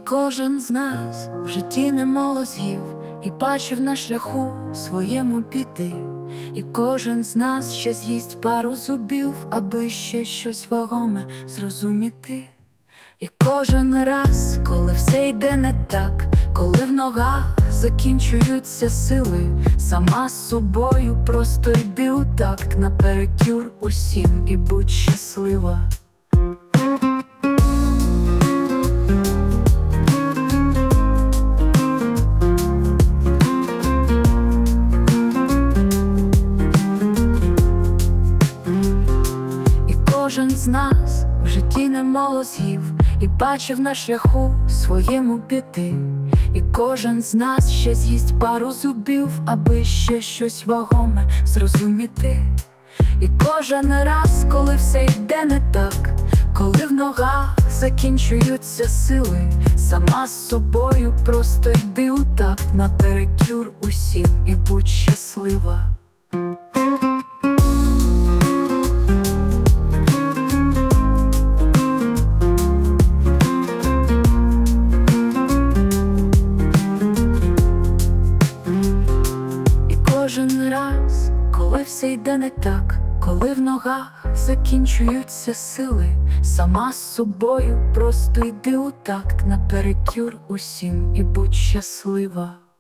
кожен з нас в житті немало з'їв і бачив на шляху своєму біди. І кожен з нас ще з'їсть пару зубів, аби ще щось вагоме зрозуміти. І кожен раз, коли все йде не так, коли в ногах закінчуються сили, сама з собою просто йди у такт наперекір усім і будь щаслива. Кожен з нас в житті немало з'їв і бачив на шляху своєму біди. І кожен з нас ще з'їсть пару зубів, аби ще щось вагоме зрозуміти. І кожен раз, коли все йде не так, коли в ногах закінчуються сили, сама з собою просто йди у такт наперекір усім і будь щаслива. Кожен раз, коли все йде не так, коли в ногах закінчуються сили, сама з собою просто йди у такт наперекір усім і будь щаслива.